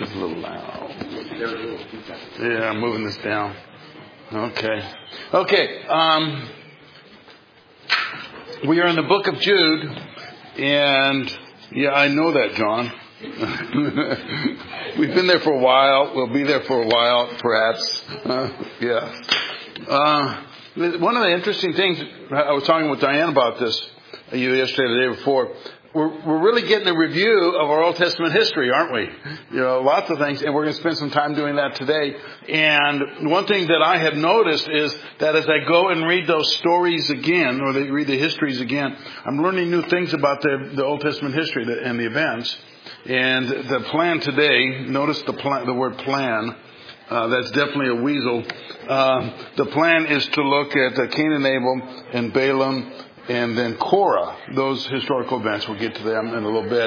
It's a little loud. Yeah, I'm moving this down. Okay. We are in the book of Jude, and yeah, I know that, John. We've been there for a while. We'll be there for a while, perhaps. One of the interesting things, I was talking with Diane about this yesterday, the day before. We're really getting a review of our Old Testament history, aren't we? Lots of things, and we're going to spend some time doing that today. And one thing that I have noticed is that as I go and read those stories again, or read the histories again, I'm learning new things about the Old Testament history and the events. And the plan today, notice the word plan. That's definitely a weasel. The plan is to look at Cain and Abel and Balaam and then Korah, those historical events. We'll get to them in a little bit.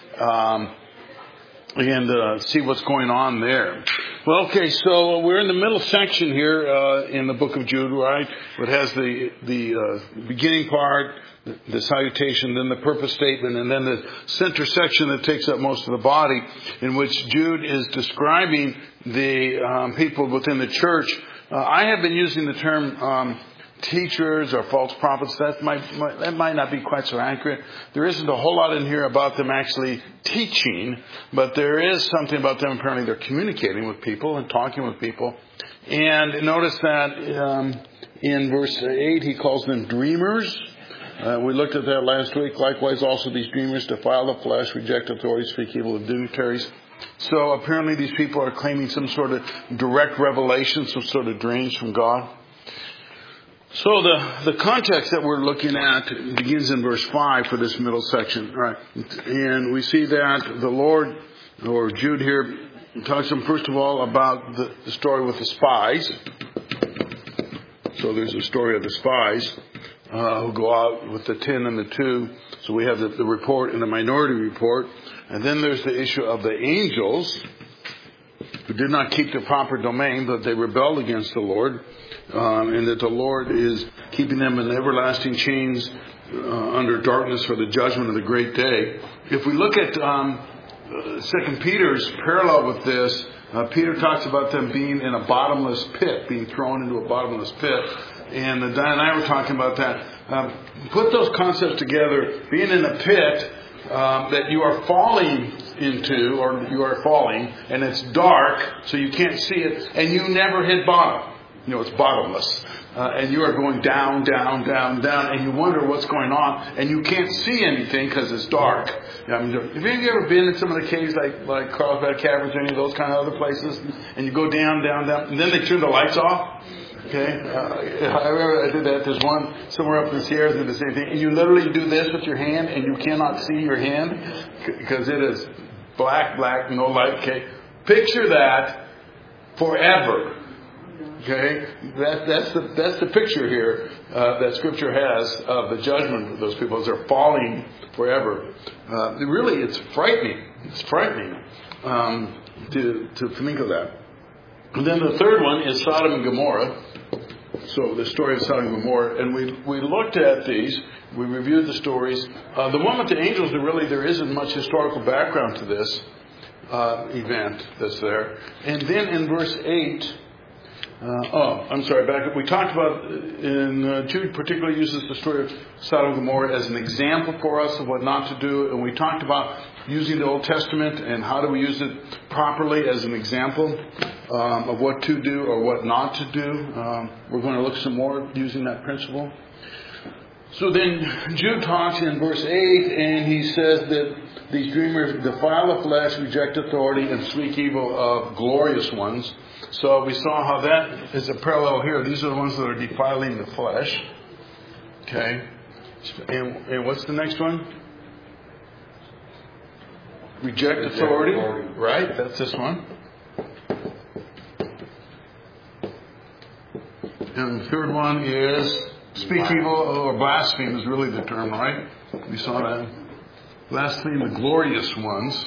And see what's going on there. Well, okay, so we're in the middle section here in the book of Jude, right? It has the beginning part, the salutation, then the purpose statement, and then the center section that takes up most of the body, in which Jude is describing the people within the church. I have been using the term teachers or false prophets. That might not be quite so accurate. There isn't a whole lot in here about them actually teaching, but there is something about them. Apparently they're communicating with people and talking with people. And notice that in verse 8 he calls them dreamers. We looked at that last week. Likewise also these dreamers defile the flesh, reject authority, speak evil of dignitaries. So apparently these people are claiming some sort of direct revelation, some sort of dreams from God. So the context that we're looking at begins in verse 5 for this middle section, right? And we see that the Lord, or Jude here, talks to him first of all about the story with the spies. So there's a story of the spies who go out with the 10 and the 2. So we have the report and the minority report. And then there's the issue of the angels who did not keep the proper domain, but they rebelled against the Lord. And that the Lord is keeping them in everlasting chains under darkness for the judgment of the great day. If we look at 2 Peter's parallel with this, Peter talks about them being in a bottomless pit, being thrown into a bottomless pit. And Diane and I were talking about that. Put those concepts together, being in a pit that you are falling into, or you are falling, and it's dark, so you can't see it, and you never hit bottom. It's bottomless. And you are going down, down, down, down, and you wonder what's going on, and you can't see anything because it's dark. Have you ever been in some of the caves like Carlsbad Caverns or any of those kind of other places, and you go down, down, down, and then they turn the lights off? Okay? I remember I did that. There's one somewhere up in the Sierras that did the same thing, and you literally do this with your hand, and you cannot see your hand because it is black, no light. Okay? Picture that forever. Okay, that's the picture here that Scripture has of the judgment of those people as they're falling forever. Really, it's frightening. It's frightening to think of that. And then the third one is Sodom and Gomorrah. So the story of Sodom and Gomorrah, and we looked at these. We reviewed the stories. The one with the angels, there isn't much historical background to this event that's there. And then in verse 8. Back up. We talked about, Jude particularly uses the story of Sodom and Gomorrah as an example for us of what not to do. And we talked about using the Old Testament and how do we use it properly as an example of what to do or what not to do. We're going to look some more using that principle. So then Jude talks in verse 8, and he says that these dreamers defile the flesh, reject authority, and speak evil of glorious ones. So we saw how that is a parallel here. These are the ones that are defiling the flesh. Okay. And what's the next one? Reject authority. Right? That's this one. And the third one is speak evil or blaspheme is really the term, right? We saw that. Blaspheme the glorious ones.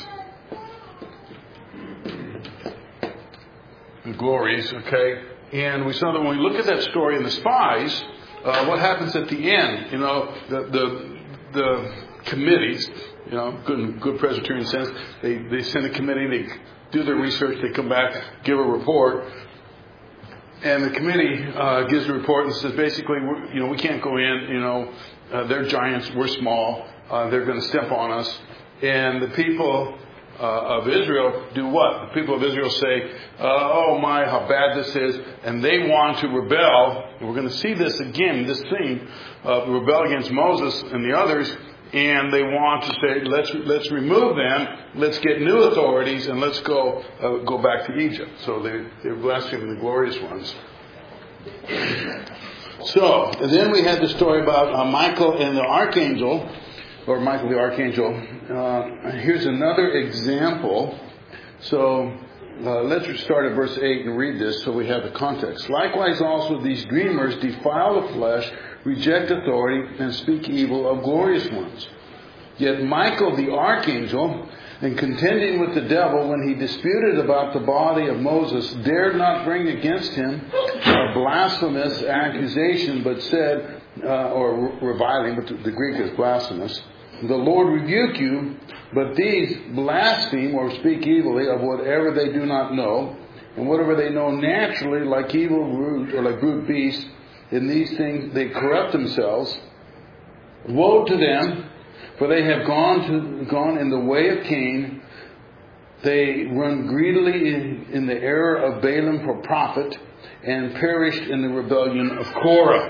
The glories, okay? And we saw that when we look at that story in the spies, what happens at the end? The committees good Presbyterian sense. They send a committee, they do their research, they come back, give a report, and the committee gives a report and says basically, we can't go in. They're giants, we're small. They're going to step on us, and the people of Israel do what? The people of Israel say, oh my, how bad this is, and they want to rebel. And we're going to see this again, this theme, rebel against Moses and the others, and they want to say, let's remove them, let's get new authorities, and let's go back to Egypt. So they're blaspheming the glorious ones. So, and then we had the story about Michael and the archangel, or Michael the archangel. Here's another example. So let's start at verse 8 and read this so we have the context. Likewise also these dreamers defile the flesh, reject authority, and speak evil of glorious ones. Yet Michael the archangel, in contending with the devil when he disputed about the body of Moses, dared not bring against him a blasphemous accusation, but said, or reviling, but the Greek is blasphemous, the Lord rebuke you, but these blaspheme or speak evilly of whatever they do not know, and whatever they know naturally, like evil brute or like brute beasts, in these things they corrupt themselves. Woe to them, for they have gone in the way of Cain. They run greedily in the error of Balaam for profit, and perished in the rebellion of Korah.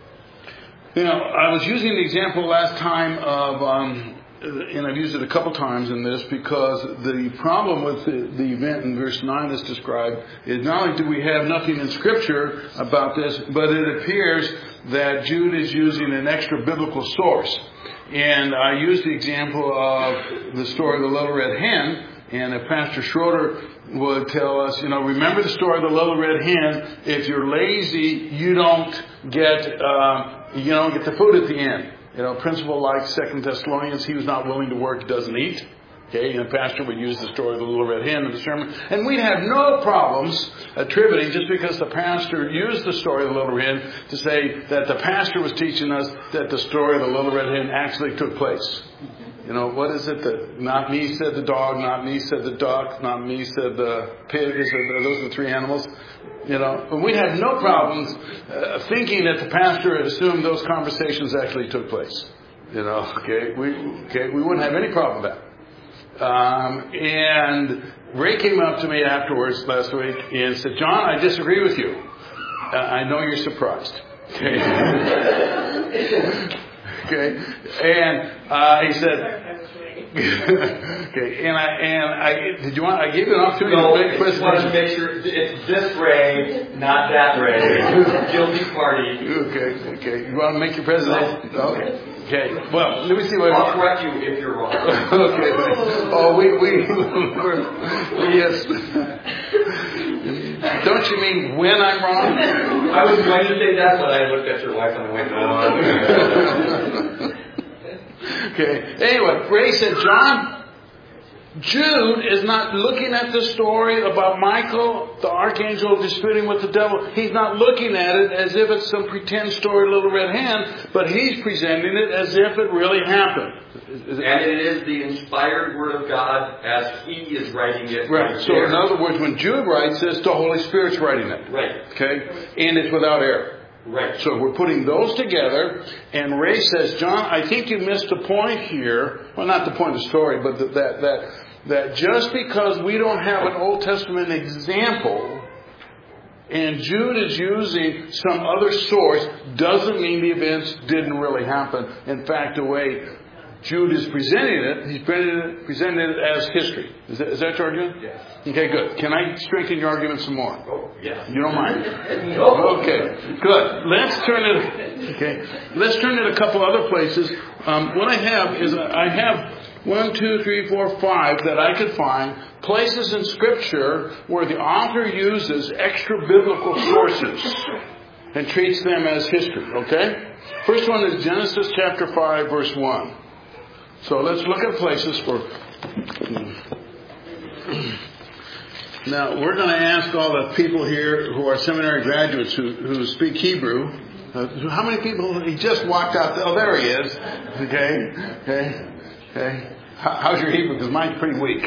I was using the example last time of, and I've used it a couple times in this, because the problem with the event in verse 9 that's described is not only do we have nothing in Scripture about this, but it appears that Jude is using an extra biblical source. And I used the example of the story of the little red hen, and if Pastor Schroeder would tell us, remember the story of the little red hen. If you're lazy, you don't get the food at the end. Principle like 2 Thessalonians, he who's not willing to work doesn't eat. Okay, and the pastor would use the story of the little red hen in the sermon. And we'd have no problems attributing, just because the pastor used the story of the little red hen, to say that the pastor was teaching us that the story of the little red hen actually took place. What is it that not me said the dog, not me said the duck, not me said the pig? Those are the three animals. And we'd have no problems thinking that the pastor had assumed those conversations actually took place. We wouldn't have any problem with that. And Ray came up to me afterwards last week and said, John, I disagree with you. I know you're surprised. Okay. And he said, okay, and I gave you an opportunity to make a presentation. I just wanted to make sure it's this Ray, not that Ray. Guilty party. Okay. You want to make your presentation? Okay. Well, let me see what. I'll correct you if you're wrong. Okay. Oh, yes. Don't you mean when I'm wrong? I was going to say that, but I looked at your wife and I went, no. Okay. Anyway, Ray said, John, Jude is not looking at the story about Michael, the archangel, disputing with the devil. He's not looking at it as if it's some pretend story, Little Red Hen, but he's presenting it as if it really happened. And it is the inspired Word of God as He is writing it. Right. So in other words, when Jude writes this, the Holy Spirit's writing it. Right. Okay? And it's without error. Right. So we're putting those together, and Ray says, John, I think you missed the point here. Well, not the point of the story, but that just because we don't have an Old Testament example, and Jude is using some other source, doesn't mean the events didn't really happen. In fact, the way Jude is presenting it, he's presenting it as history. Is that your argument? Yes. Okay, good. Can I strengthen your argument some more? Oh, yes. You don't mind? No. Okay, good. Let's turn it a couple other places. What I have is I have 1, 2, 3, 4, 5 that I could find places in Scripture where the author uses extra biblical sources and treats them as history. Okay? First one is Genesis chapter 5, verse 1. So let's look at places for. Now, we're going to ask all the people here who are seminary graduates who speak Hebrew. How many people? He just walked out. Oh, there he is. Okay. Okay. How's your Hebrew? Because mine's pretty weak.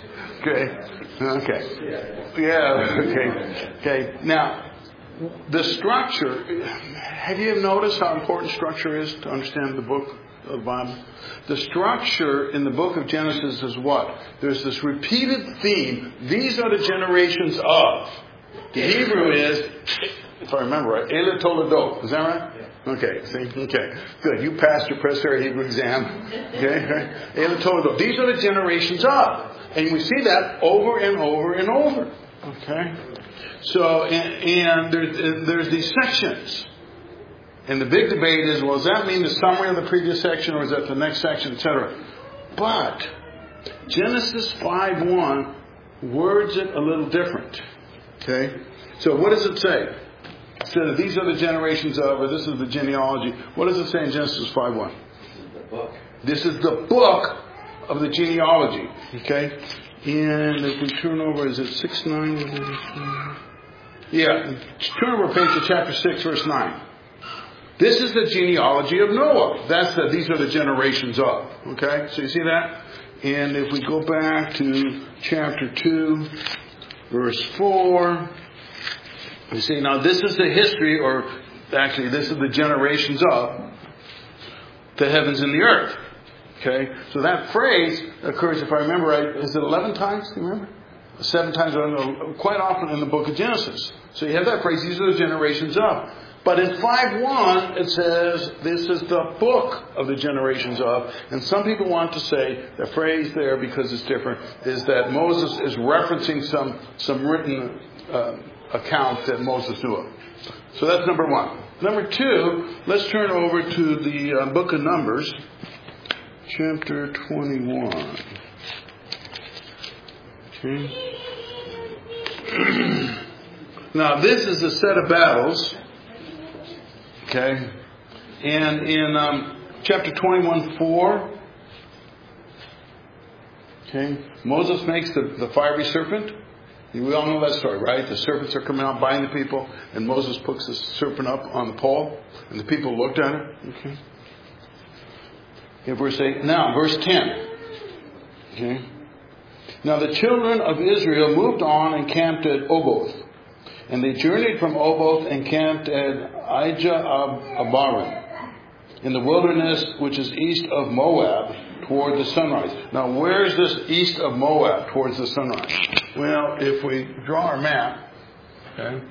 Okay. Yeah. Okay. Now, the structure. Have you noticed how important structure is to understand the book of the Bible? The structure in the book of Genesis is what? There's this repeated theme. These are the generations of. The Hebrew is, if I remember right, Ele Toledo. Is that right? Okay, see? Okay. Good. You passed your Presbyterian Hebrew exam. Okay? Right? Ele Toledo. These are the generations of. And we see that over and over and over. Okay? So, and there's these sections. And the big debate is, well, does that mean the summary of the previous section or is that the next section, etc.? But Genesis 5:1 words it a little different. Okay? So what does it say? It says these are the generations of, or this is the genealogy. What does it say in Genesis 5:1? The book. This is the book of the genealogy. Okay? And if we turn over, is it 6:9? Yeah. Turn over page to chapter 6, verse 9. This is the genealogy of Noah. These are the generations of. Okay? So you see that? And if we go back to chapter 2, verse 4, you see, now this is the history, or actually this is the generations of the heavens and the earth. Okay? So that phrase occurs, if I remember right, is it 11 times? Do you remember? 7 times, quite often in the book of Genesis. So you have that phrase, these are the generations of. But in 5:1, it says, this is the book of the generations of. And some people want to say, the phrase there, because it's different, is that Moses is referencing some written account that Moses knew of. So that's number 1. Number 2, let's turn over to the book of Numbers, chapter 21. Okay. Now, this is a set of battles. Okay. And in chapter 21:4, okay, Moses makes the fiery serpent. We all know that story, right? The serpents are coming out biting the people, and Moses puts the serpent up on the pole, and the people looked at it. Okay. Okay, verse 8. Now, verse 10. Okay. Now the children of Israel moved on and camped at Oboth. And they journeyed from Oboth and camped at Ijah-Abarim, in the wilderness which is east of Moab, toward the sunrise. Now, where is this east of Moab, towards the sunrise? Well, if we draw our map, okay,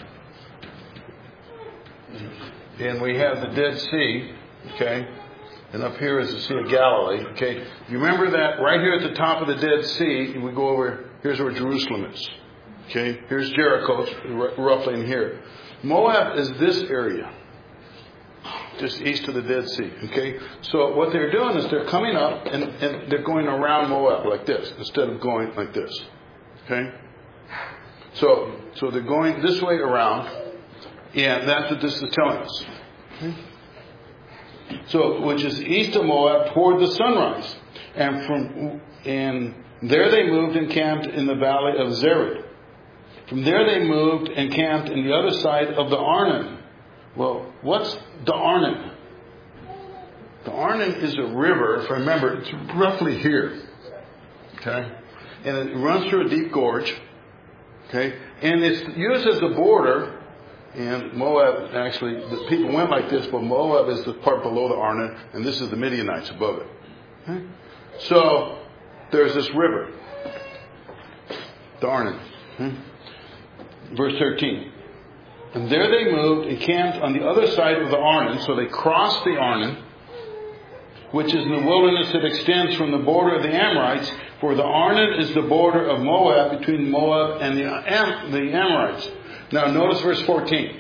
and we have the Dead Sea, okay, and up here is the Sea of Galilee, okay. You remember that right here at the top of the Dead Sea, we go over, here's where Jerusalem is. Okay, here's Jericho, roughly in here. Moab is this area, just east of the Dead Sea. Okay, so what they're doing is they're coming up and they're going around Moab like this instead of going like this. Okay, so they're going this way around, and that's what this is telling us. Okay? So, which is east of Moab toward the sunrise, and there they moved and camped in the valley of Zered. From there they moved and camped in the other side of the Arnon. Well, what's the Arnon? The Arnon is a river, if I remember, it's roughly here. Okay? And it runs through a deep gorge. Okay? And it's used as the border. And Moab, actually, the people went like this, but Moab is the part below the Arnon, and this is the Midianites above it. Okay? So, there's this river. The Arnon. Okay? Verse 13. And there they moved and camped on the other side of the Arnon. So they crossed the Arnon, which is in the wilderness that extends from the border of the Amorites. For the Arnon is the border of Moab, between Moab and the Amorites. Now notice verse 14.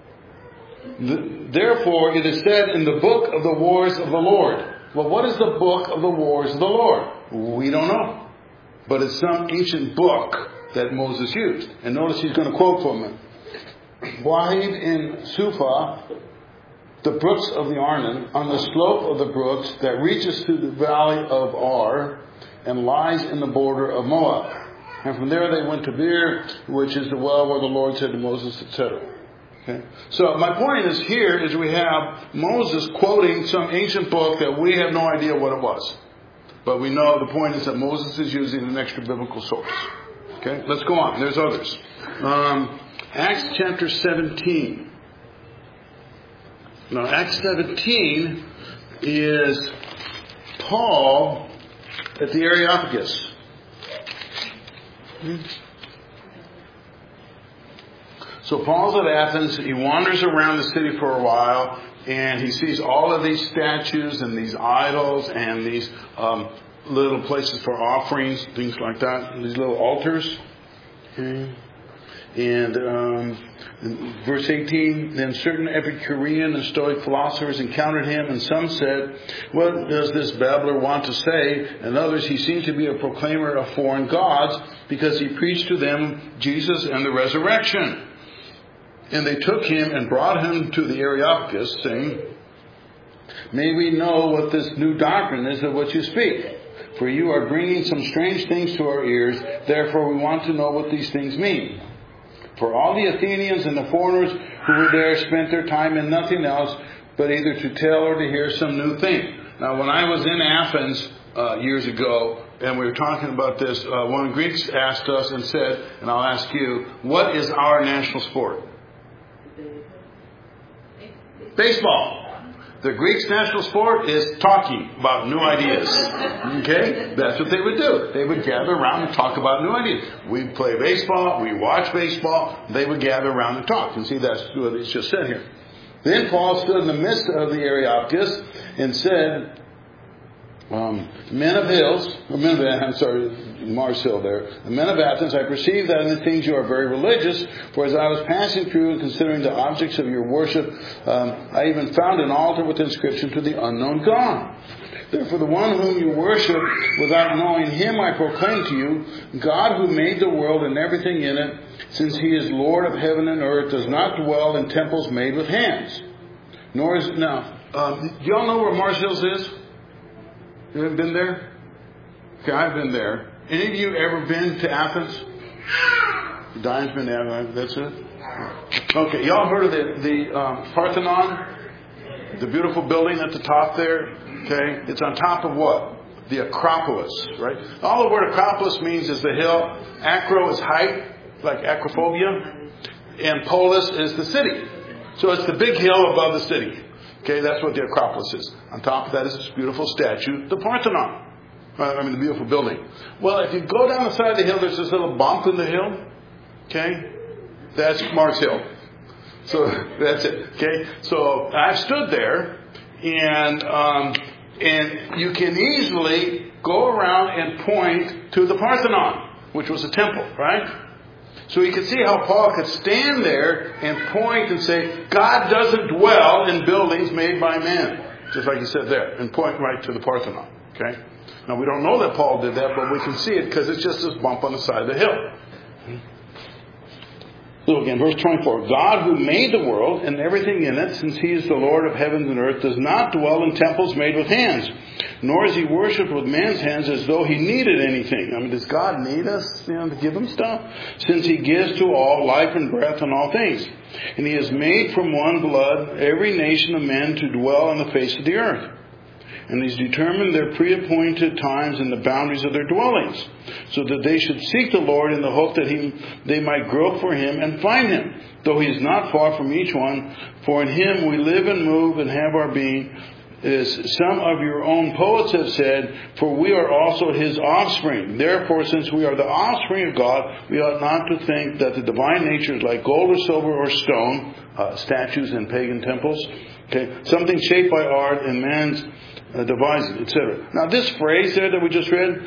Therefore it is said in the book of the wars of the Lord. Well, what is the book of the wars of the Lord? We don't know. But it's some ancient book that Moses used. And notice he's going to quote from it. Wahid in Suphah, the brooks of the Arnon, on the slope of the brooks that reaches to the valley of Ar and lies in the border of Moab. And from there they went to Beer, which is the well where the Lord said to Moses, etc. Okay? So my point is here is we have Moses quoting some ancient book that we have no idea what it was. But we know the point is that Moses is using an extra biblical source. Okay, let's go on. There's others. Acts chapter 17. Now, Acts 17 is Paul at the Areopagus. So Paul's at Athens. He wanders around the city for a while, and he sees all of these statues and these idols and these little places for offerings, things like that, these little altars. Okay. And in verse 18, then certain Epicurean and Stoic philosophers encountered him, and some said, what does this babbler want to say? And others, he seemed to be a proclaimer of foreign gods, because he preached to them Jesus and the resurrection. And they took him and brought him to the Areopagus, saying, may we know what this new doctrine is of what you speak? For you are bringing some strange things to our ears, therefore we want to know what these things mean. For all the Athenians and the foreigners who were there spent their time in nothing else but either to tell or to hear some new thing. Now, when I was in Athens years ago, and we were talking about this, one of the Greeks asked us and said, and I'll ask you, what is our national sport? Baseball. The Greeks' national sport is talking about new ideas. Okay? That's what they would do. They would gather around and talk about new ideas. We play baseball. We watch baseball. They would gather around and talk. And see, that's what it's just said here. Then Paul stood in the midst of the Areopagus and said, men of Mars Hill there, the men of Athens, I perceive that in the things you are very religious, for as I was passing through and considering the objects of your worship, I even found an altar with inscription to the unknown God. Therefore the one whom you worship without knowing him I proclaim to you, God who made the world and everything in it, since he is Lord of heaven and earth, does not dwell in temples made with hands. Nor is, now, do y'all know where Mars Hills is? You haven't been there? Okay, I've been there. Any of you ever been to Athens? Diane's been to Athens. That's it? Okay, y'all heard of the Parthenon? The beautiful building at the top there? Okay, it's on top of what? The Acropolis, right? All the word Acropolis means is the hill. Acro is height, like acrophobia. And polis is the city. So it's the big hill above the city. Okay, that's what the Acropolis is. On top of that is this beautiful statue, the Parthenon. The beautiful building. Well, if you go down the side of the hill, there's this little bump in the hill. Okay? That's Mars Hill. So that's it. Okay? So I've stood there, and you can easily go around and point to the Parthenon, which was a temple, right? So you can see how Paul could stand there and point and say, God doesn't dwell in buildings made by men. Just like he said there, and point right to the Parthenon. Okay? Now we don't know that Paul did that, but we can see it because it's just this bump on the side of the hill. So again, verse 24. God who made the world and everything in it, since he is the Lord of heavens and earth, does not dwell in temples made with hands, nor is he worshipped with man's hands as though he needed anything. Does God need us, to give him stuff? Since he gives to all life and breath and all things. And he has made from one blood every nation of men to dwell on the face of the earth. And he's determined their pre-appointed times and the boundaries of their dwellings, so that they should seek the Lord in the hope that they might grope for him and find him, though he is not far from each one. For in him we live and move and have our being, as some of your own poets have said, for we are also his offspring. Therefore, since we are the offspring of God, we ought not to think that the divine nature is like gold or silver or stone, statues in pagan temples, something shaped by art and man's devising, etc. Now this phrase there that we just read,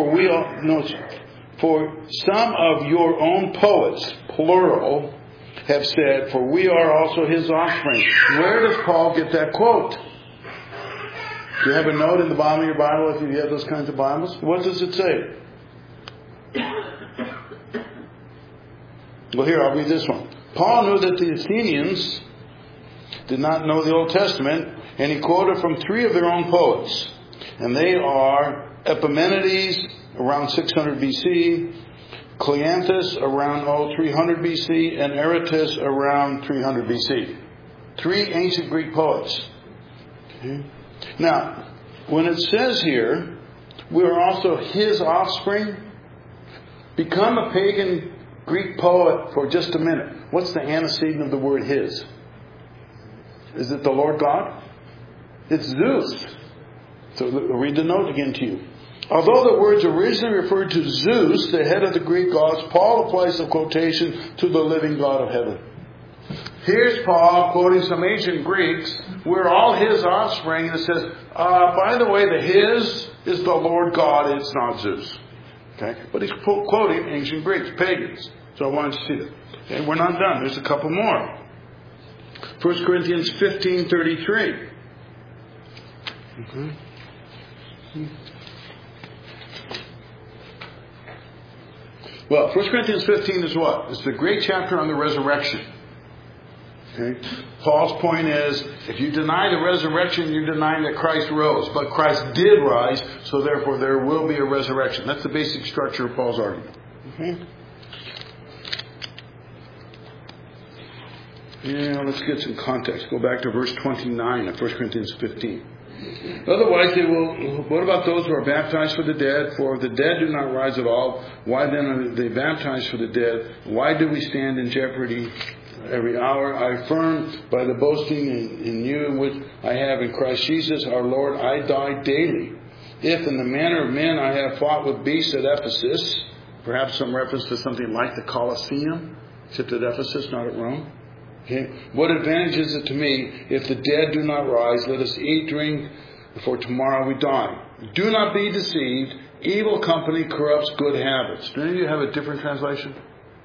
for some of your own poets, plural, have said, for we are also his offspring. Where does Paul get that quote? Do you have a note in the bottom of your Bible if you have those kinds of Bibles? What does it say? Well, here, I'll read this one. Paul knew that the Athenians did not know the Old Testament, and he quoted from 3 of their own poets. And they are Epimenides, around 600 BC, Cleanthus, around 300 BC, and Aratus, around 300 BC. 3 ancient Greek poets. Okay. Now, when it says here, We are also his offspring. Become a pagan Greek poet for just a minute. What's the antecedent of the word his? Is it the Lord God? It's Zeus. So I'll read the note again to you. Although the words originally referred to Zeus, the head of the Greek gods, Paul applies the quotation to the living God of heaven. Here's Paul quoting some ancient Greeks. We're all his offspring. And it says, by the way, the his is the Lord God. It's not Zeus. Okay? But he's quoting ancient Greeks, pagans. So I wanted to see that. Okay? We're not done. There's a couple more. 1 Corinthians 15:33. Okay. Well, 1 Corinthians 15 is what? It's the great chapter on the resurrection. Okay? Paul's point is, if you deny the resurrection, you're denying that Christ rose. But Christ did rise, so therefore there will be a resurrection. That's the basic structure of Paul's argument. Okay? Yeah, let's get some context. Go back to verse 29 of 1 Corinthians 15. Otherwise they will, what about those who are baptized for the dead? For if the dead do not rise at all, why then are they baptized for the dead? Why do we stand in jeopardy every hour? I affirm by the boasting in you which I have in Christ Jesus our Lord, I die daily. If in the manner of men I have fought with beasts at Ephesus, perhaps some reference to something like the Colosseum, except at Ephesus, not at Rome. Okay. What advantage is it to me if the dead do not rise? Let us eat, drink, for tomorrow we die. Do not be deceived. Evil company corrupts good habits. Do any of you have a different translation?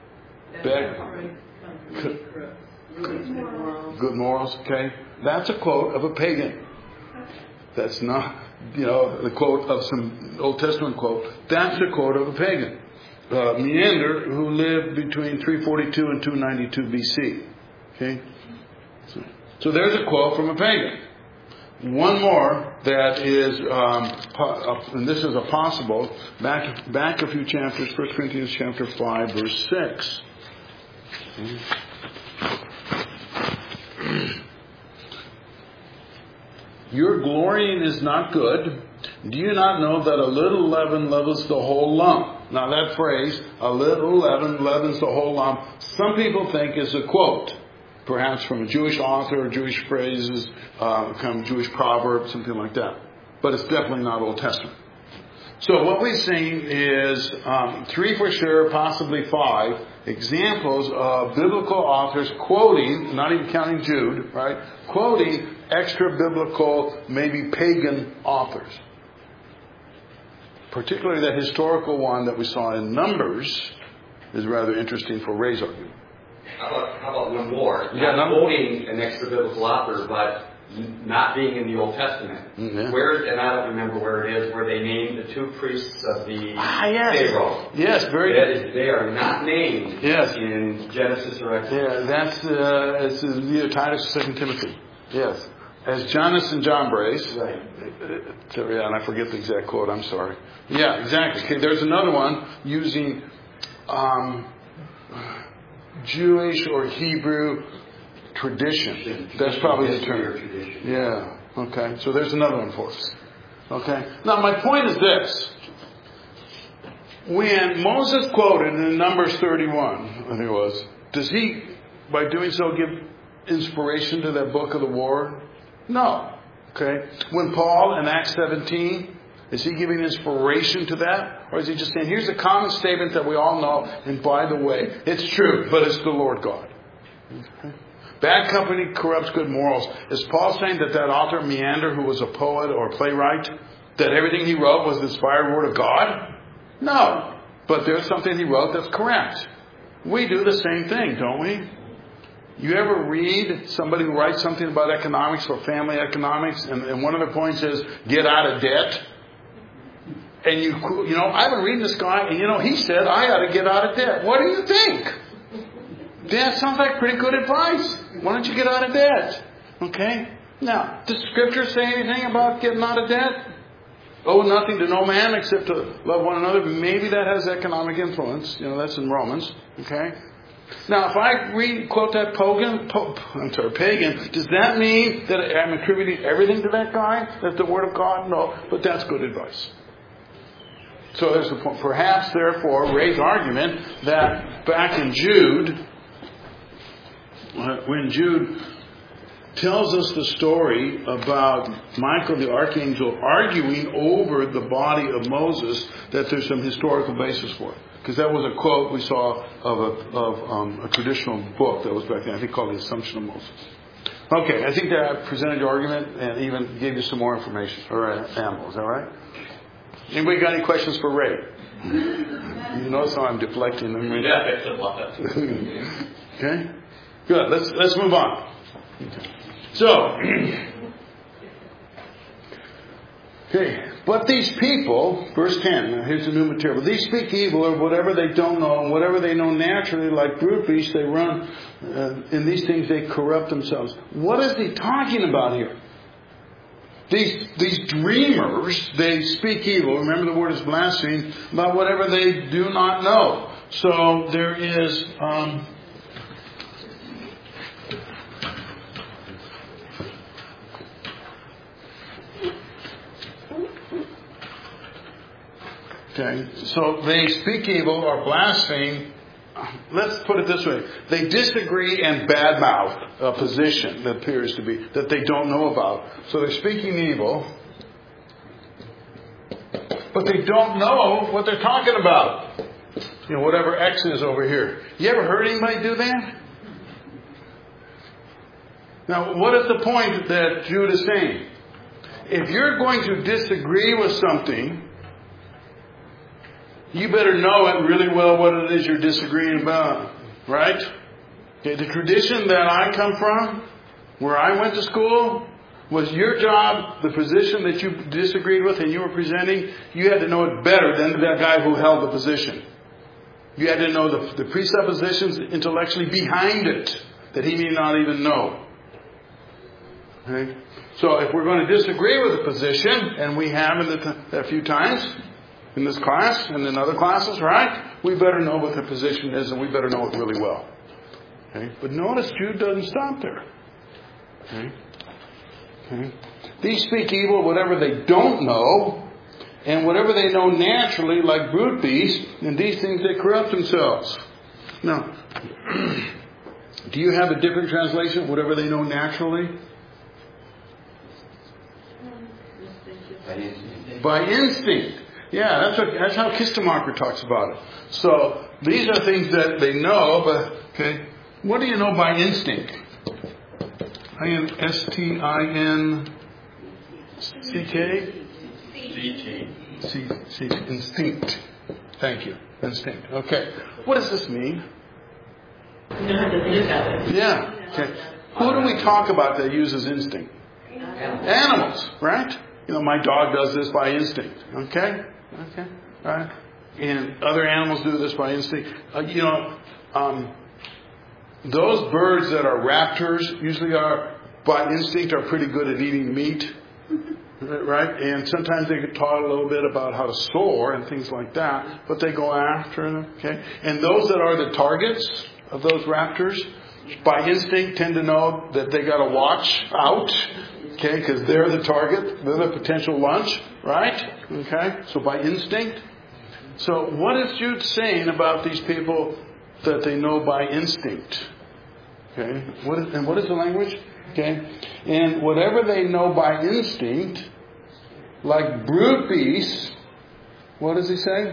Good morals. Okay. That's a quote of a pagan. That's not, the quote of some Old Testament quote. That's a quote of a pagan. Menander, who lived between 342 and 292 BC. Okay, so there's a quote from a pagan. One more that is, and this is a possible, back a few chapters, 1 Corinthians chapter 5, verse 6. Your glorying is not good. Do you not know that a little leaven leavens the whole lump? Now that phrase, a little leaven leavens the whole lump, some people think is a quote. Perhaps from a Jewish author, or Jewish phrases, kind of Jewish proverb, something like that. But it's definitely not Old Testament. So what we've seen is 3 for sure, possibly 5 examples of biblical authors quoting, not even counting Jude, right? Quoting extra biblical, maybe pagan authors. Particularly that historical one that we saw in Numbers is rather interesting for Ray's argument. How about one more? Not quoting an extra biblical author, but not being in the Old Testament. Yeah. Where, and I don't remember where it is, where they named the 2 priests of the Pharaoh. Yes, very good. They are not named in Genesis or Exodus. Yeah, that's it's either Titus or 2 Timothy. Yes. As Jannes and Jambres. Right. Yeah, and I forget the exact quote, I'm sorry. Yeah, exactly. Okay, there's another one using Jewish or Hebrew tradition. That's probably the term. Yeah. Okay. So there's another one for us. Okay. Now my point is this. When Moses quoted in Numbers 31, I think it was, does he, by doing so, give inspiration to that book of the war? No. Okay. When Paul in Acts 17, is he giving inspiration to that? Or is he just saying, here's a common statement that we all know, and by the way, it's true, but it's the Lord God. Okay. Bad company corrupts good morals. Is Paul saying that author Menander, who was a poet or a playwright, that everything he wrote was the inspired word of God? No. But there's something he wrote that's correct. We do the same thing, don't we? You ever read somebody who writes something about economics or family economics, and one of the points is, get out of debt? And I've been reading this guy, and he said I ought to get out of debt. What do you think? That sounds like pretty good advice. Why don't you get out of debt? Okay? Now, does Scripture say anything about getting out of debt? Owe nothing to no man except to love one another. Maybe that has economic influence. That's in Romans. Okay? Now, if I quote that pagan, does that mean that I'm attributing everything to that guy? That's the Word of God? No. But that's good advice. So there's the point. Perhaps, therefore, Ray's argument that back in Jude, when Jude tells us the story about Michael the archangel arguing over the body of Moses, that there's some historical basis for it. Because that was a quote we saw of a traditional book that was back then, I think called The Assumption of Moses. Okay, I think that I presented your argument and even gave you some more information. All right, Amble, is that right? Anybody got any questions for Ray? You notice how I'm deflecting them. Yeah, it's a lot. Okay, good. Let's move on. Okay. So, okay, but these people, verse 10, now here's the new material. These speak evil of whatever they don't know, and whatever they know naturally, like brute beasts, they run. In these things, they corrupt themselves. What is he talking about here? These dreamers, they speak evil. Remember the word is blaspheme, about whatever they do not know. So there is... Okay, so they speak evil or blaspheme. Let's put it this way. They disagree and badmouth a position that appears to be, that they don't know about. So they're speaking evil, but they don't know what they're talking about. You know, whatever X is over here. You ever heard anybody do that? Now, what is the point that Jude is saying? If you're going to disagree with something, you better know it really well what it is you're disagreeing about. Right? Okay, the tradition that I come from, where I went to school, was your job, the position that you disagreed with and you were presenting, you had to know it better than that guy who held the position. You had to know the presuppositions intellectually behind it that he may not even know. Okay? So if we're going to disagree with a position, and we have a few times, in this class and in other classes, right? We better know what the position is, and we better know it really well. Okay? But notice Jude doesn't stop there. Okay? Okay? These speak evil whatever they don't know, and whatever they know naturally, like brute beasts, and these things they corrupt themselves. Now, do you have a different translation? Whatever they know naturally? By instinct. Yeah, that's how Kistemacher talks about it. So these are things that they know, but okay, what do you know by instinct? I-N-S-T-I-N-C-K? C-T. Instinct. Thank you. Instinct. Okay. What does this mean? You don't have to think about it. Yeah. Okay. Who do we talk about that uses instinct? Animals, right? You know, my dog does this by instinct. Okay? Okay. All right. And other animals do this by instinct. Those birds that are raptors usually are, by instinct, are pretty good at eating meat. Right? And sometimes they get taught a little bit about how to soar and things like that. But they go after them. Okay? And those that are the targets of those raptors, by instinct, tend to know that they got to watch out. Okay, because they're the target, they're the potential lunch, right? Okay, so by instinct. So what is Jude saying about these people that they know by instinct? Okay, what is the language? Okay, and whatever they know by instinct, like brute beasts, what does he say?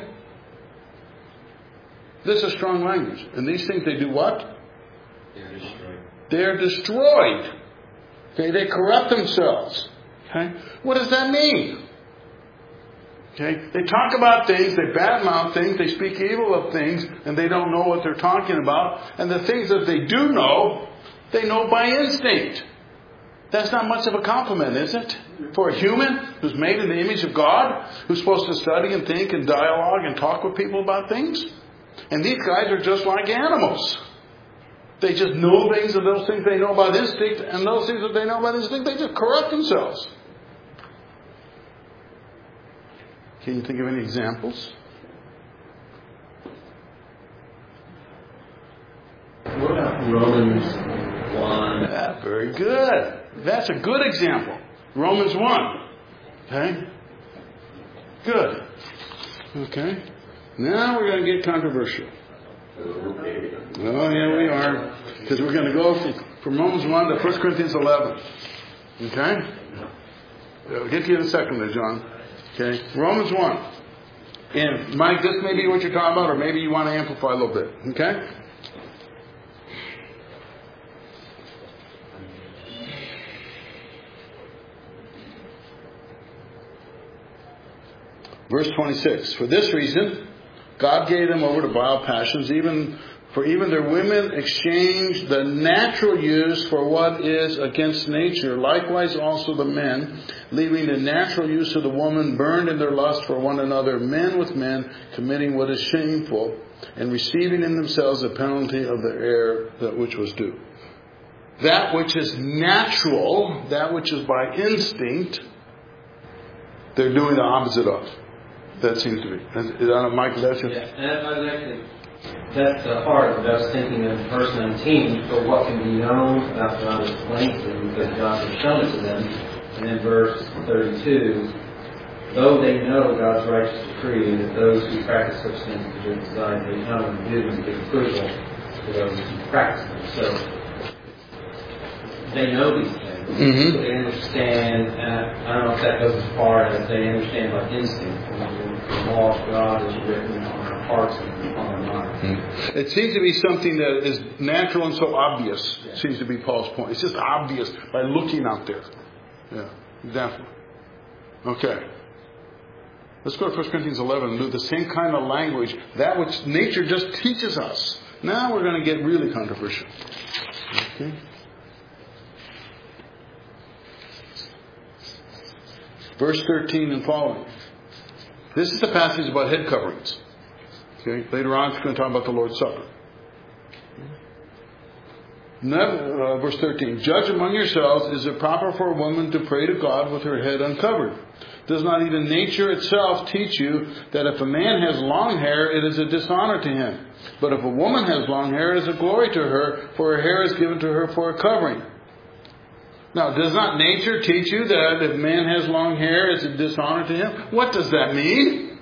This is strong language. And these things, they do what? They're destroyed. They're destroyed. Okay, they corrupt themselves. Okay, what does that mean? Okay, they talk about things, they badmouth things, they speak evil of things, and they don't know what they're talking about. And the things that they do know, they know by instinct. That's not much of a compliment, is it? For a human who's made in the image of God, who's supposed to study and think and dialogue and talk with people about things. And these guys are just like animals. They just know things, and those things they know by instinct, and those things that they know by instinct, they just corrupt themselves. Can you think of any examples? What about Romans 1? Yeah, very good. That's a good example. Romans 1. Okay? Good. Okay? Now we're going to get controversial. Oh, yeah, we are. Because we're going to go from Romans 1 to 1 Corinthians 11. Okay? I'll get to you in a second there, John. Okay? Romans 1. And Mike, this may be what you're talking about, or maybe you want to amplify a little bit. Okay? Verse 26. For this reason, God gave them over to vile passions, even their women exchanged the natural use for what is against nature. Likewise also the men, leaving the natural use of the woman, burned in their lust for one another, men with men, committing what is shameful, and receiving in themselves the penalty of the error that which was due. That which is natural, that which is by instinct, they're doing the opposite of. That seems to be. Is that Michael? That's your... Yeah, and that's the heart of us thinking of verse 19, for what can be known about God is plainly because God has shown it to them. And then verse 32, though they know God's righteous decree that those who practice such things to good design, they not only do them, give approval to those who practice them. So they know these things. Mm-hmm. They understand, and I don't know if that goes as far as they understand by instinct. The law of God is written on our hearts and on our minds. Mm-hmm. It seems to be something that is natural and so obvious. Yeah. Seems to be Paul's point. It's just obvious by looking out there. Yeah, definitely. Okay. Let's go to 1 Corinthians 11 and do the same kind of language, that which nature just teaches us. Now we're going to get really controversial. Okay. Verse 13 and following. This is the passage about head coverings. Okay. Later on, it's going to talk about the Lord's Supper. Verse 13. Judge among yourselves, is it proper for a woman to pray to God with her head uncovered? Does not even nature itself teach you that if a man has long hair, it is a dishonor to him? But if a woman has long hair, it is a glory to her, for her hair is given to her for a covering. Now, does not nature teach you that if a man has long hair, it's a dishonor to him? What does that mean?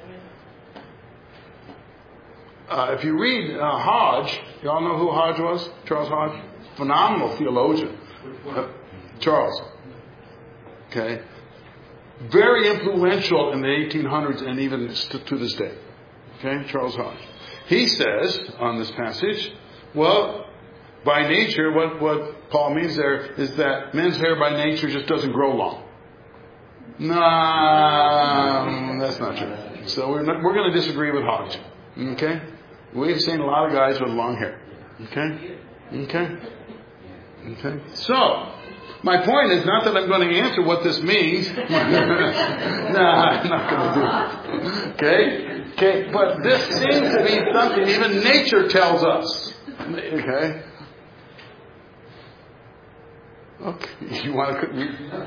If you read Hodge, you all know who Hodge was? Charles Hodge? Phenomenal theologian. Charles. Okay. Very influential in the 1800s and even to this day. Okay, Charles Hodge. He says on this passage, well, by nature, what Paul means there is that men's hair by nature just doesn't grow long. No, that's not true. So we're going to disagree with Hodge. Okay? We've seen a lot of guys with long hair. Okay? Okay? Okay? So, my point is not that I'm going to answer what this means. No, I'm not going to do it. Okay? Okay? But this seems to be something even nature tells us. Okay? Okay. You want to...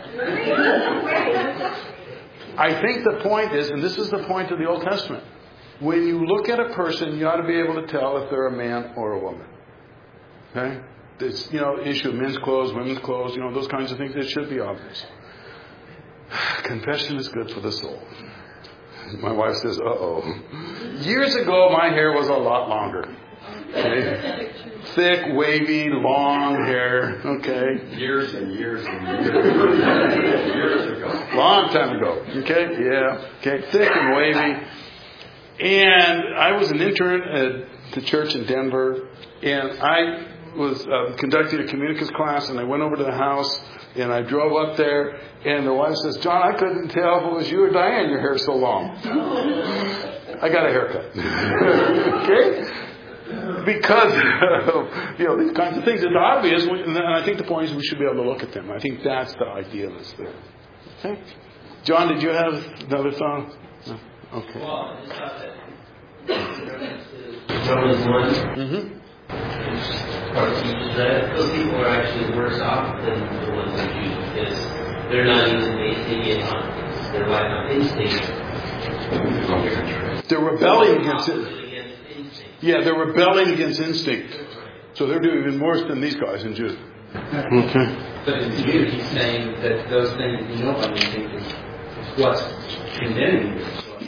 I think the point is, and this is the point of the Old Testament, when you look at a person, you ought to be able to tell if they're a man or a woman. Okay? It's, issue of men's clothes, women's clothes, those kinds of things. It should be obvious. Confession is good for the soul. My wife says, uh-oh. Years ago, my hair was a lot longer. Okay? Thick, wavy, long hair. Okay? Years and years and years. Years ago. Long time ago. Okay? Yeah. Okay. Thick and wavy. And I was an intern at the church in Denver. And I was conducting a communicants class. And I went over to the house. And I drove up there. And the wife says, John, I couldn't tell if it was you or Diane. Your hair's so long. I got a haircut. Okay? Because these kinds of things, it's obvious, and I think the point is we should be able to look at them. I think that's the idea that's there. Okay, John, did you have another thought? No? Okay. Well, it's not that Romans 1. Mm-hmm. Part teaches that those people are actually worse off than the ones that Jews because they're not even basing it on their life on instinct. They're rebelling against it. Yeah, they're rebelling against instinct. So they're doing even worse than these guys in Jude. Okay. But in Jude, he's saying that those things that you know by instinct is what's condemning you.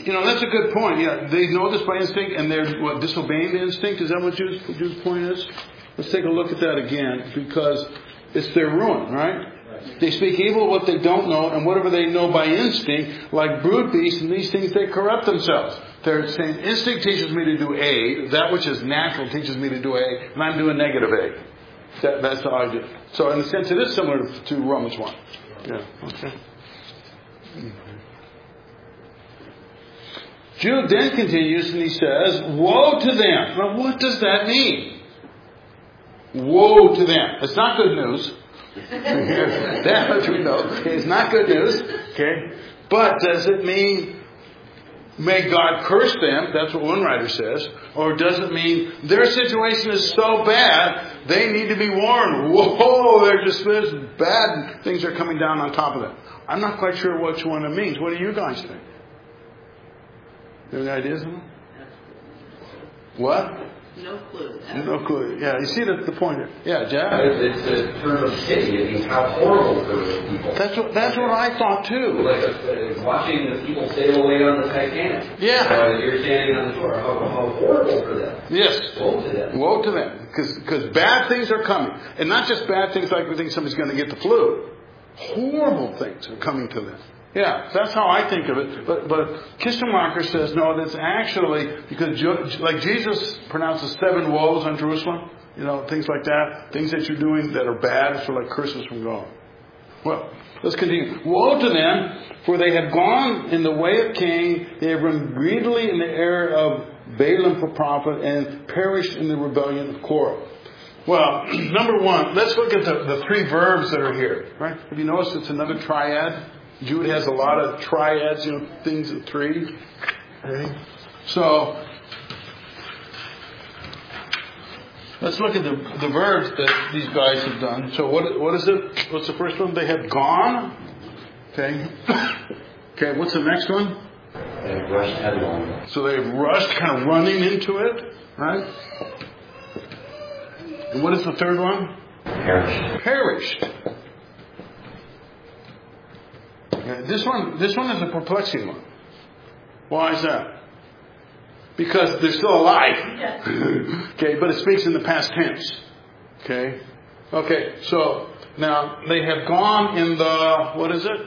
That's a good point. Yeah, they know this by instinct, and they're disobeying the instinct. Is that what Jude's point is? Let's take a look at that again, because it's their ruin, right? They speak evil of what they don't know, and whatever they know by instinct, like brute beasts and these things, they corrupt themselves. They're saying, instinct teaches me to do A, that which is natural teaches me to do A, and I'm doing negative A. That's how I do it. So in a sense, it is similar to Romans 1. Yeah, okay. Jude then continues and he says, woe to them. Now what does that mean? Woe to them. It's not good news. That much we know. Okay, it's not good news. Okay. But does it mean may God curse them? That's what one writer says. Or does it mean their situation is so bad they need to be warned? Whoa, they're just this bad things are coming down on top of them. I'm not quite sure which one it means. What do you guys think? You have any ideas? What? No clue. No clue. Yeah, you see the point here. Yeah, Jack? It's a term of pity. It means how horrible for those people. That's what I thought too. Like watching the people sail away on the Titanic. Yeah. You're standing on the shore. How horrible for them. Yes. Woe to them. Woe to them. Because bad things are coming. And not just bad things like we think somebody's going to get the flu. Horrible things are coming to them. Yeah, that's how I think of it. But Kistemacher says, no, that's actually, because like Jesus pronounces 7 woes on Jerusalem, things like that, things that you're doing that are bad, so like curses from God. Well, let's continue. Woe to them, for they have gone in the way of Cain, they have run greedily in the error of Balaam for prophet, and perished in the rebellion of Korah. Well, number one, let's look at the 3 verbs that are here. Right? Have you noticed it's another triad? Jude has a lot of triads, things in 3. Okay. So, let's look at the verbs that these guys have done. So what is it? What's the first one? They have gone. Okay. Okay, what's the next one? They have rushed headlong. So they've rushed, kind of running into it, right? And what is the third one? Perished. This one is a perplexing one. Why is that? Because they're still alive. Okay, but it speaks in the past tense. Okay. Okay, so now they have gone in the, what is it?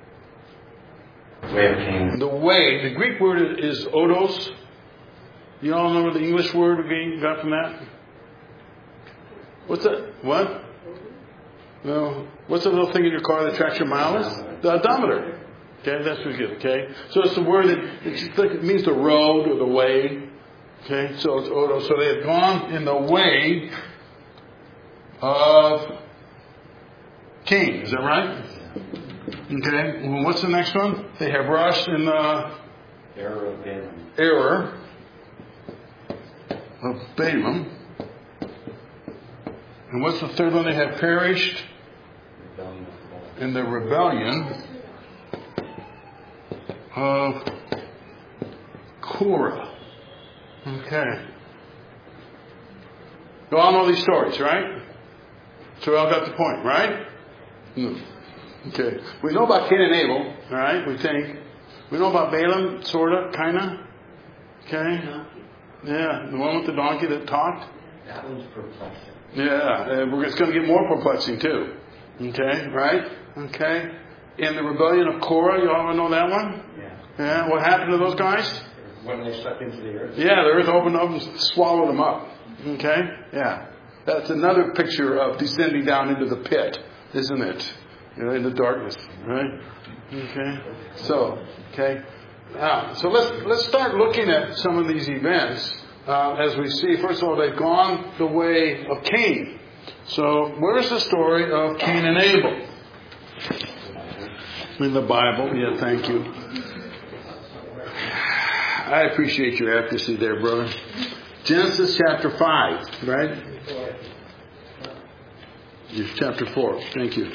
Way of Cain. The way. The Greek word is odos. You all know the English word we got from that? What's that? What? No. What's the little thing in your car that tracks your mileage? The odometer. Okay, that's what we get. Okay, so it's the word that it means the road or the way. Okay, so it's odos. So they have gone in the way of Cain. Is that right? Okay. Well, what's the next one? They have rushed in the error of Balaam. And what's the third one? They have perished in the rebellion of Korah. Okay. You all know these stories, right? So we all got the point, right? No. Okay. We know about Cain and Abel, all right? We think. We know about Balaam, sort of, kind of. Okay. Yeah, the one with the donkey that talked. That one's perplexing. Yeah, it's going to get more perplexing too. Okay, right? Okay. In the rebellion of Korah, you all know that one? Yeah. What happened to those guys? When they stepped into the earth. Yeah, the earth opened up and swallowed them up. Okay? Yeah. That's another picture of descending down into the pit, isn't it? In the darkness, right? Okay. So, okay. So let's start looking at some of these events as we see. First of all, they've gone the way of Cain. So, where's the story of Cain and Abel? In the Bible. Yeah, thank you. I appreciate your accuracy there, brother. Genesis chapter 5, right? Chapter 4. Thank you.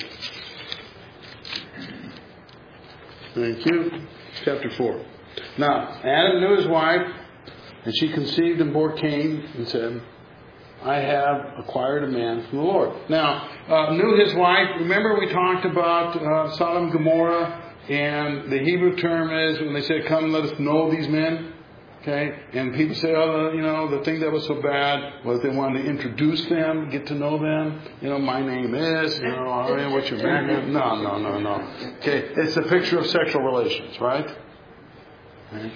Thank you. Chapter 4. Now, Adam knew his wife, and she conceived and bore Cain, and said, I have acquired a man from the Lord. Now, knew his wife. Remember we talked about Sodom and Gomorrah. And the Hebrew term is when they say, come, let us know these men. Okay? And people say, the thing that was so bad was they wanted to introduce them, get to know them. My name is, what's your name? No. Okay? It's a picture of sexual relations, right? Okay.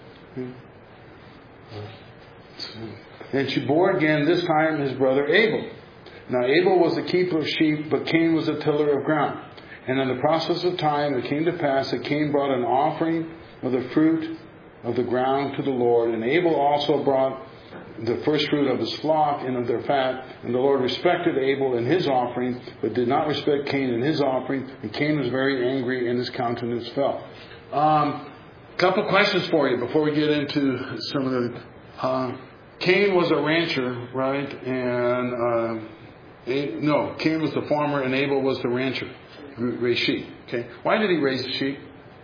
And she bore again, this time his brother Abel. Now Abel was the keeper of sheep, but Cain was the tiller of ground. And in the process of time it came to pass that Cain brought an offering of the fruit of the ground to the Lord. And Abel also brought the first fruit of his flock and of their fat. And the Lord respected Abel in his offering, but did not respect Cain in his offering. And Cain was very angry, and his countenance fell. Couple questions for you before we get into some of the... Cain was a rancher, right? And Cain was the farmer, and Abel was the rancher, raised sheep. Okay, why did he raise the sheep?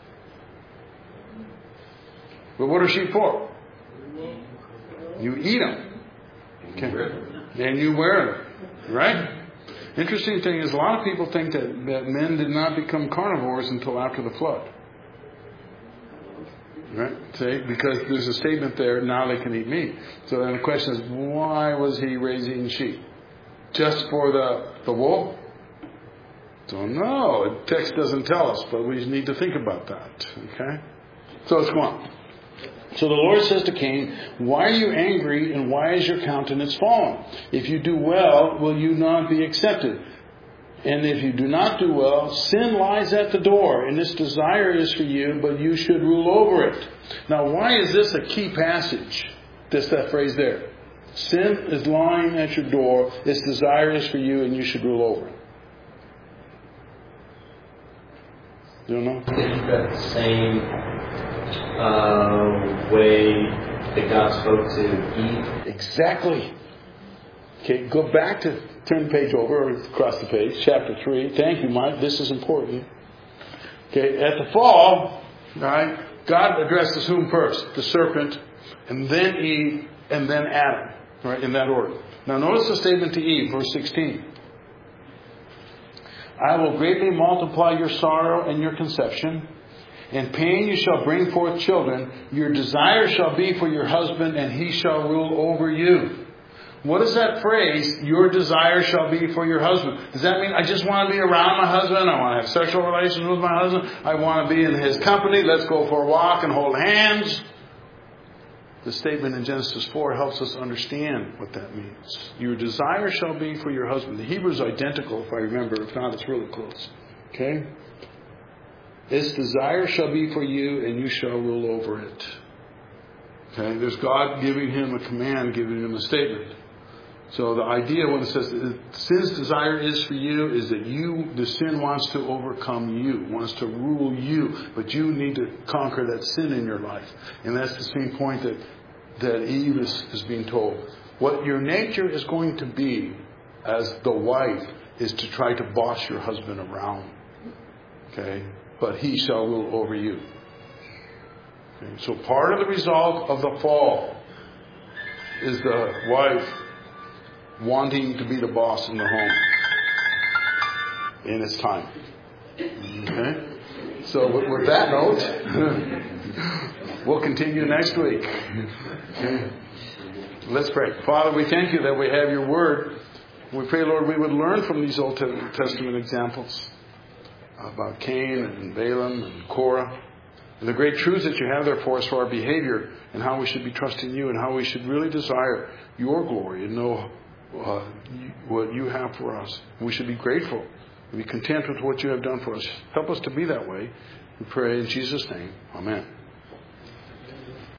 But what are sheep for? You eat them, okay, and you wear them, right? Interesting thing is, a lot of people think that men did not become carnivores until after the flood. Right? See? Because there's a statement there, now they can eat meat. So then the question is, why was he raising sheep? Just for the wool? Don't know. The text doesn't tell us, but we need to think about that. Okay? So let's go on. So the Lord says to Cain, why are you angry, and why is your countenance fallen? If you do well, will you not be accepted? And if you do not do well, sin lies at the door, and its desire is for you, but you should rule over it. Now, why is this a key passage? That phrase there. Sin is lying at your door, its desire is for you, and you should rule over it. You don't know? Is that the same way that God spoke to Eve? Exactly. Okay, go back to, turn the page over, or across the page, chapter 3. Thank you, Mike. This is important. Okay, at the fall, right, God addresses whom first? The serpent, and then Eve, and then Adam. Right, in that order. Now notice the statement to Eve, verse 16. I will greatly multiply your sorrow and your conception. In pain you shall bring forth children. Your desire shall be for your husband, and he shall rule over you. What is that phrase, your desire shall be for your husband? Does that mean I just want to be around my husband? I want to have sexual relations with my husband? I want to be in his company? Let's go for a walk and hold hands? The statement in Genesis 4 helps us understand what that means. Your desire shall be for your husband. The Hebrew is identical, if I remember. If not, it's really close. Okay? Its desire shall be for you, and you shall rule over it. Okay? There's God giving him a command, giving him a statement. So the idea when it says sin's desire is for you is that the sin wants to overcome you, wants to rule you, but you need to conquer that sin in your life. And that's the same point that Eve is being told. What your nature is going to be as the wife is to try to boss your husband around. Okay? But he shall rule over you. Okay? So part of the result of the fall is the wife wanting to be the boss in the home. And it's time. Okay? So with that note, we'll continue next week. Okay? Let's pray. Father, we thank you that we have your word. We pray, Lord, we would learn from these Old Testament examples about Cain and Balaam and Korah, and the great truths that you have there for us for our behavior, and how we should be trusting you, and how we should really desire your glory and know what you have for us. We should be grateful and be content with what you have done for us. Help us to be that way. We pray in Jesus' name. Amen.